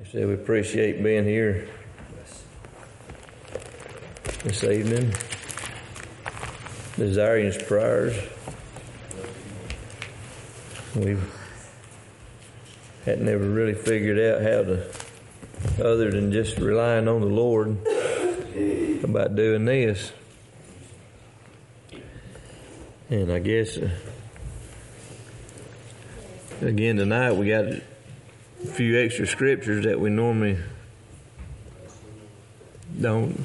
So we appreciate being here this evening, desiring His prayers. We hadn't ever really figured out how to, other than just relying on the Lord, about doing this. And I guess, again tonight we got a few extra scriptures that we normally don't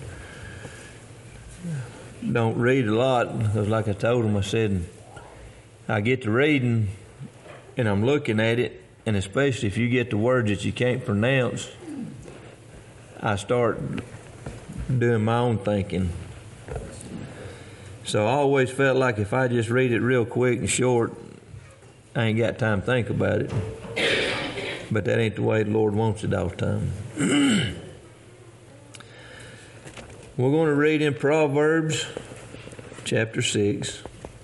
read a lot, because like I told him, I said, I get to reading and I'm looking at it, and especially if you get the words that you can't pronounce, I start doing my own thinking. So I always felt like if I just read it real quick and short, I ain't got time to think about it. But that ain't the way the Lord wants it all the time. We're going to read in Proverbs chapter 6.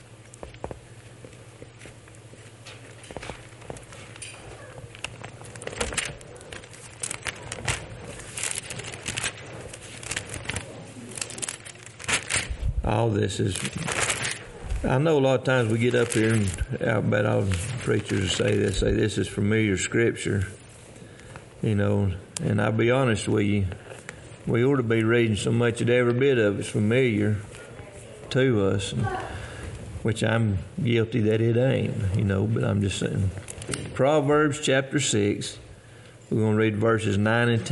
All this is, I know a lot of times we get up here and I bet all preachers say this is familiar scripture, you know, and I'll be honest with you, we ought to be reading so much that every bit of it's familiar to us, which I'm guilty that it ain't, you know, but I'm just saying. Proverbs chapter 6, we're going to read verses 9 and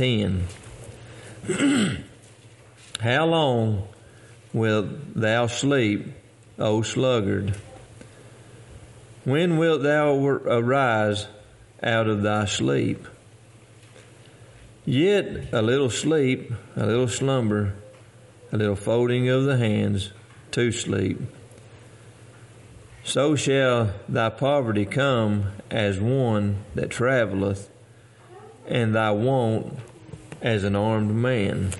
10. How long wilt thou sleep, O sluggard? When wilt thou arise out of thy sleep? Yet a little sleep, a little slumber, a little folding of the hands to sleep. So shall thy poverty come as one that travelleth, and thy want as an armed man.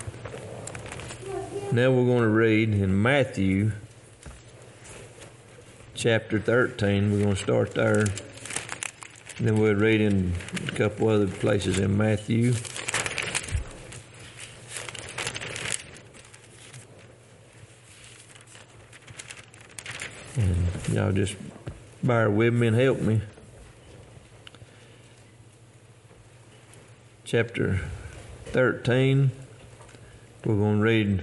Now we're going to read in Matthew chapter 13. We're going to start there. And then we'll read in a couple other places in Matthew. And y'all just bear with me and help me. Chapter 13. We're going to read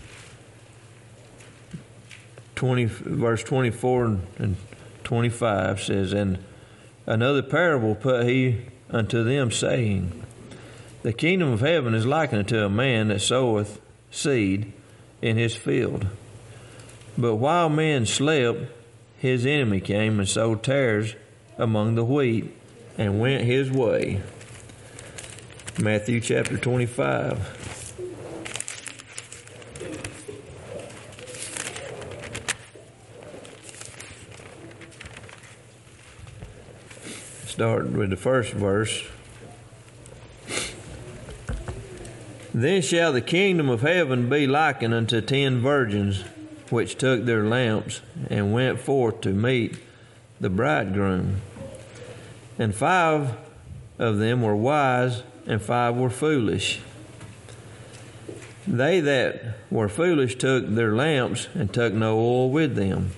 verse 24 and 25 says, And another parable put he unto them, saying, The kingdom of heaven is likened unto a man that soweth seed in his field. But while men slept, his enemy came and sowed tares among the wheat, and went his way. Matthew chapter 25. Start with the first verse. Then shall the kingdom of heaven be likened unto 10 virgins, which took their lamps, and went forth to meet the bridegroom. And 5 of them were wise, and 5 were foolish. They that were foolish took their lamps, and took no oil with them.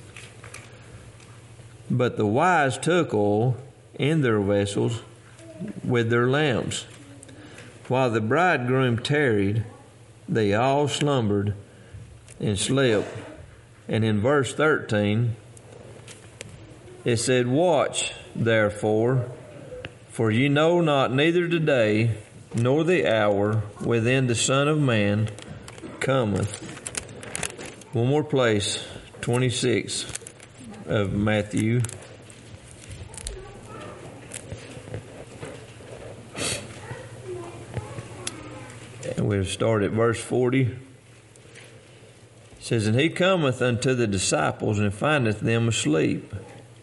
But the wise took oil in their vessels with their lamps. While the bridegroom tarried, they all slumbered and slept. And in verse 13, it said, Watch, therefore, for ye know not neither the day nor the hour within the Son of Man cometh. One more place, 26 of Matthew. And we'll start at verse 40. It says, And he cometh unto the disciples, and findeth them asleep,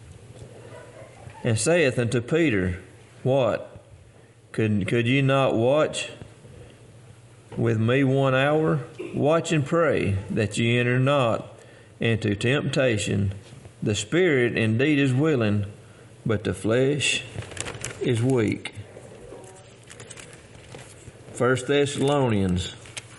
and saith unto Peter, What? Could ye not watch with me 1 hour? Watch and pray, that ye enter not into temptation. The spirit indeed is willing, but the flesh is weak. 1 Thessalonians.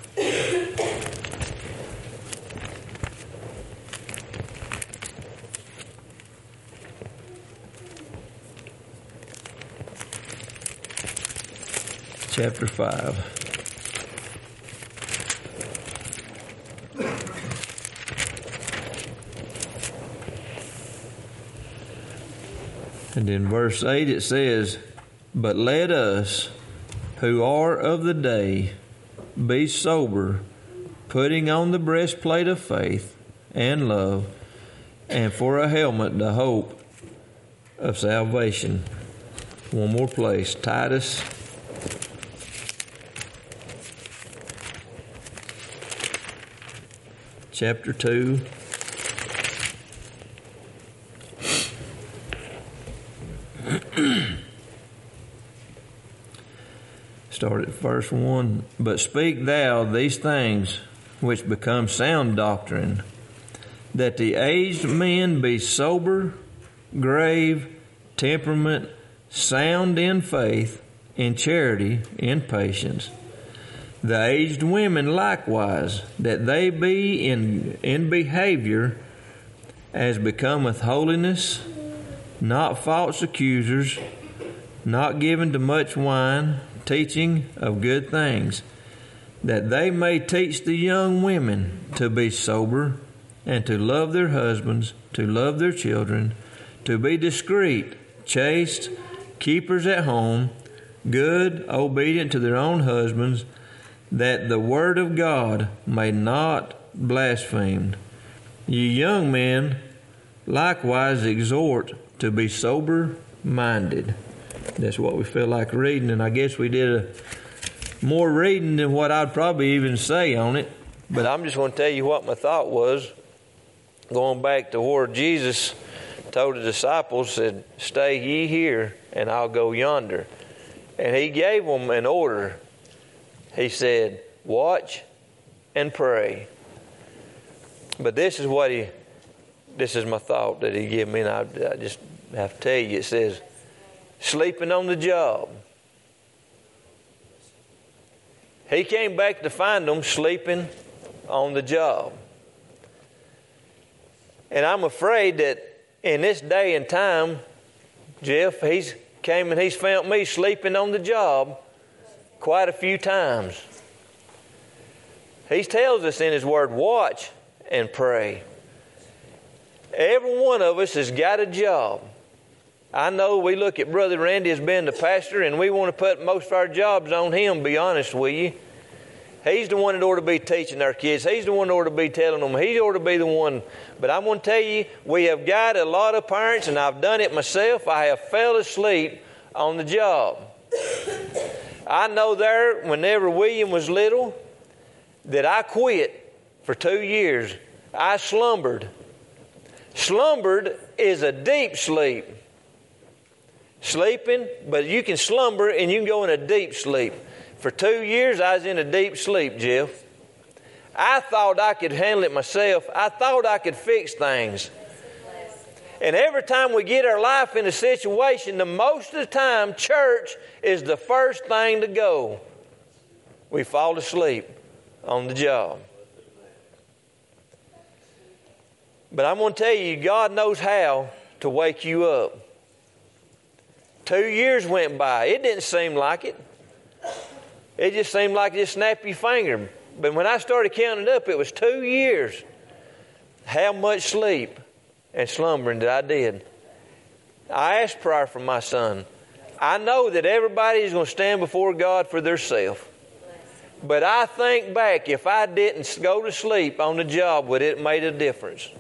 Chapter 5. And in verse 8 it says, "But let us, who are of the day, be sober, putting on the breastplate of faith and love, and for a helmet the hope of salvation." One more place, Titus chapter 2. Start at verse 1. "But speak thou these things which become sound doctrine, that the aged men be sober, grave, temperate, sound in faith, in charity, in patience. The aged women likewise, that they be in behavior as becometh holiness, not false accusers, not given to much wine, teaching of good things, that they may teach the young women to be sober, and to love their husbands, to love their children, to be discreet, chaste, keepers at home, good, obedient to their own husbands, that the word of God may not blasphemed. Ye young men likewise exhort to be sober-minded." That's what we feel like reading, and I guess we did more reading than what I'd probably even say on it. But I'm just going to tell you what my thought was, going back to where Jesus told the disciples, said, "Stay ye here, and I'll go yonder." And he gave them an order. He said, "Watch and pray." But this is my thought that he gave me, and I just have to tell you. It says, sleeping on the job. He came back to find them sleeping on the job. And I'm afraid that in this day and time, Jeff, he's came and he's found me sleeping on the job quite a few times. He tells us in his word, watch and pray. Every one of us has got a job. I know we look at Brother Randy as being the pastor, and we want to put most of our jobs on him, to be honest with you. He's the one that ought to be teaching our kids. He's the one that ought to be telling them. He ought to be the one. But I'm going to tell you, we have got a lot of parents, and I've done it myself. I have fell asleep on the job. I know there, whenever William was little, that I quit for 2 years. I slumbered. Slumbered is a deep sleep. Sleeping, but you can slumber and you can go in a deep sleep. For 2 years, I was in a deep sleep, Jeff. I thought I could handle it myself. I thought I could fix things. And every time we get our life in a situation, the most of the time, church is the first thing to go. We fall asleep on the job. But I'm going to tell you, God knows how to wake you up. 2 years went by. It didn't seem like it. It just seemed like just snap your finger. But when I started counting it up, it was 2 years. How much sleep and slumbering that I did. I asked prayer for my son. I know that everybody is going to stand before God for themselves. But I think back, if I didn't go to sleep on the job, would it made a difference?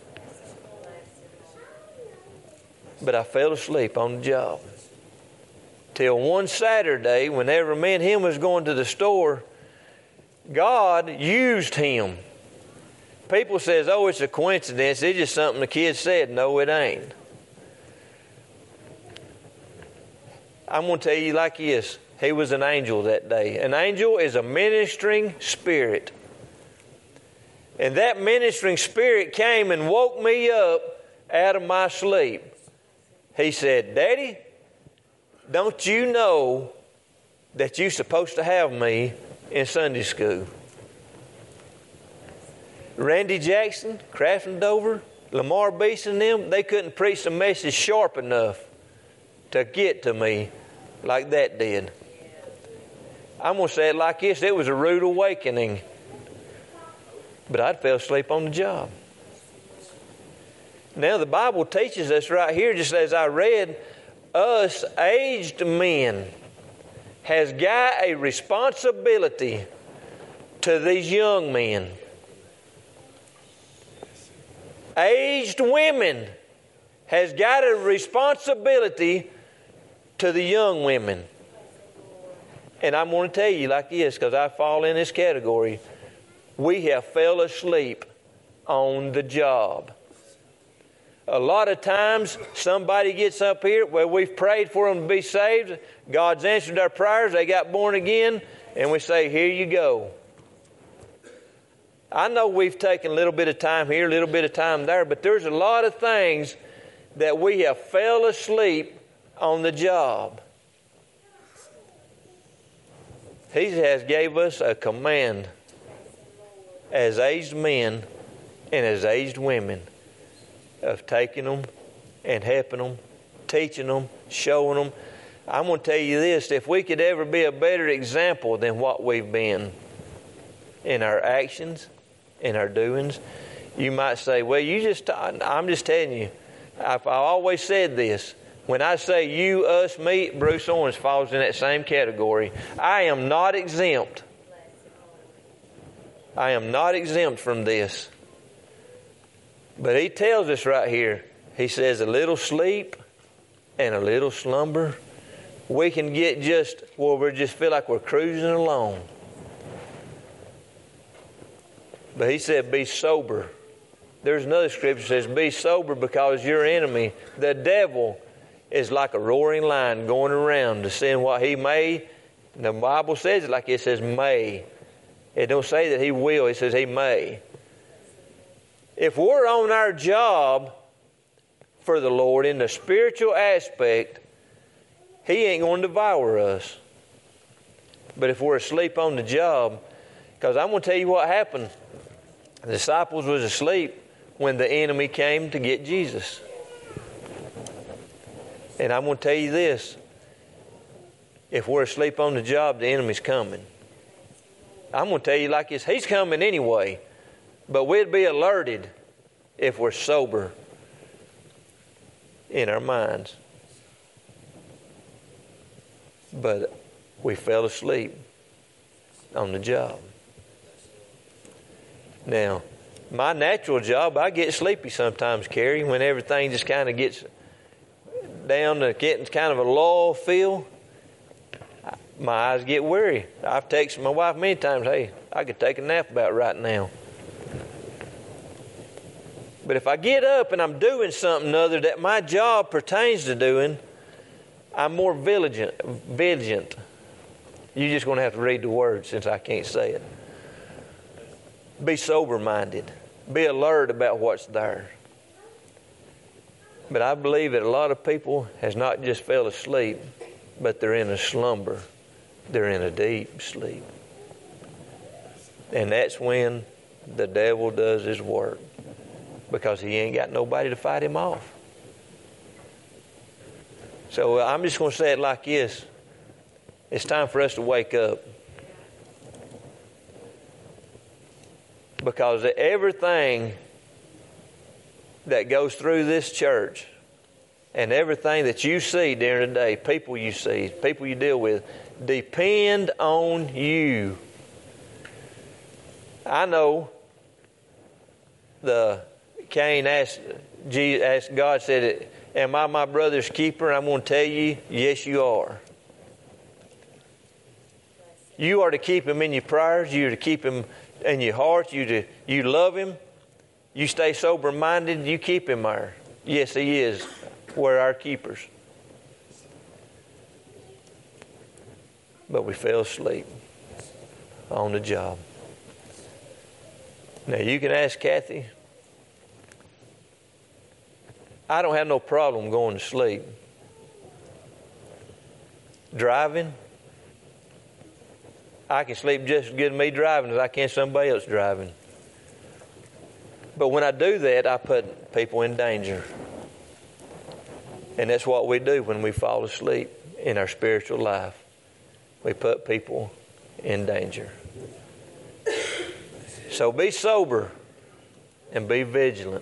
But I fell asleep on the job. Till one Saturday, whenever me and him was going to the store, God used him. People says, oh, it's a coincidence. It's just something the kids said. No, it ain't. I'm going to tell you like this. He was an angel that day. An angel is a ministering spirit. And that ministering spirit came and woke me up out of my sleep. He said, Daddy, don't you know that you're supposed to have me in Sunday school. Randy Jackson, Crafton Dover, Lamar Beeson and them, they couldn't preach the message sharp enough to get to me like that did. I'm going to say it like this. It was a rude awakening. But I'd fell asleep on the job. Now the Bible teaches us right here, just as I read, us aged men has got a responsibility to these young men. Aged women has got a responsibility to the young women. And I'm going to tell you like this, because I fall in this category. We have fell asleep on the job. A lot of times somebody gets up here where we've prayed for them to be saved. God's answered our prayers. They got born again. And we say, here you go. I know we've taken a little bit of time here, a little bit of time there, but there's a lot of things that we have fell asleep on the job. He has gave us a command as aged men and as aged women of taking them and helping them, teaching them, showing them. I'm going to tell you this, if we could ever be a better example than what we've been in our actions, in our doings, you might say, well, I'm just telling you, I've always said this. When I say you, us, me, Bruce Owens falls in that same category. I am not exempt. I am not exempt from this. But he tells us right here, he says a little sleep and a little slumber, we can get just where we just feel like we're cruising along. But he said, be sober. There's another scripture that says, be sober because your enemy, the devil, is like a roaring lion going around to see what he may. And the Bible says it like it says may. It don't say that he will. It says he may. If we're on our job for the Lord in the spiritual aspect, he ain't going to devour us. But if we're asleep on the job, because I'm going to tell you what happened. The disciples was asleep when the enemy came to get Jesus. And I'm going to tell you this. If we're asleep on the job, the enemy's coming. I'm going to tell you like this. He's coming anyway. But we'd be alerted if we're sober in our minds. But we fell asleep on the job. Now, my natural job, I get sleepy sometimes, Carrie, when everything just kind of gets down to getting kind of a lull feel. My eyes get weary. I've texted my wife many times, hey, I could take a nap about right now. But if I get up and I'm doing something other that my job pertains to doing, I'm more vigilant. You're just going to have to read the words since I can't say it. Be sober-minded. Be alert about what's there. But I believe that a lot of people has not just fell asleep, but they're in a slumber. They're in a deep sleep. And that's when the devil does his work, because he ain't got nobody to fight him off. So I'm just going to say it like this. It's time for us to wake up. Because everything that goes through this church and everything that you see during the day, people you see, people you deal with, depend on you. I know Cain asked God, said, am I my brother's keeper? I'm going to tell you, yes, you are. You are to keep him in your prayers. You are to keep him in your heart. You love him. You stay sober-minded. You keep him there. Yes, he is. We're our keepers. But we fell asleep on the job. Now, you can ask Kathy. I don't have no problem going to sleep. Driving, I can sleep just as good me driving as I can somebody else driving. But when I do that, I put people in danger. And that's what we do when we fall asleep in our spiritual life. We put people in danger. So be sober and be vigilant.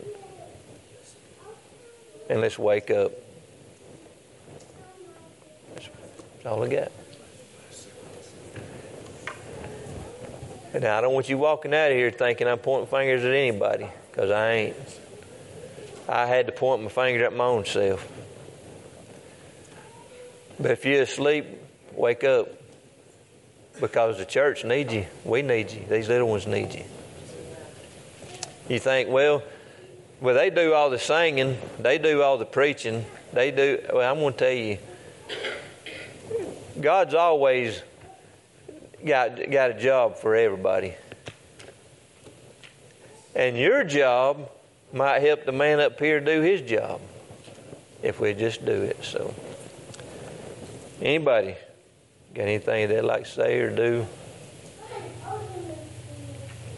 And let's wake up. That's all I got. And now, I don't want you walking out of here thinking I'm pointing fingers at anybody, because I ain't. I had to point my fingers at my own self. But if you're asleep, wake up. Because the church needs you. We need you. These little ones need you. You think, well, they do all the singing. They do all the preaching. They do. Well, I'm going to tell you, God's always got a job for everybody. And your job might help the man up here do his job if we just do it. So, anybody got anything they'd like to say or do?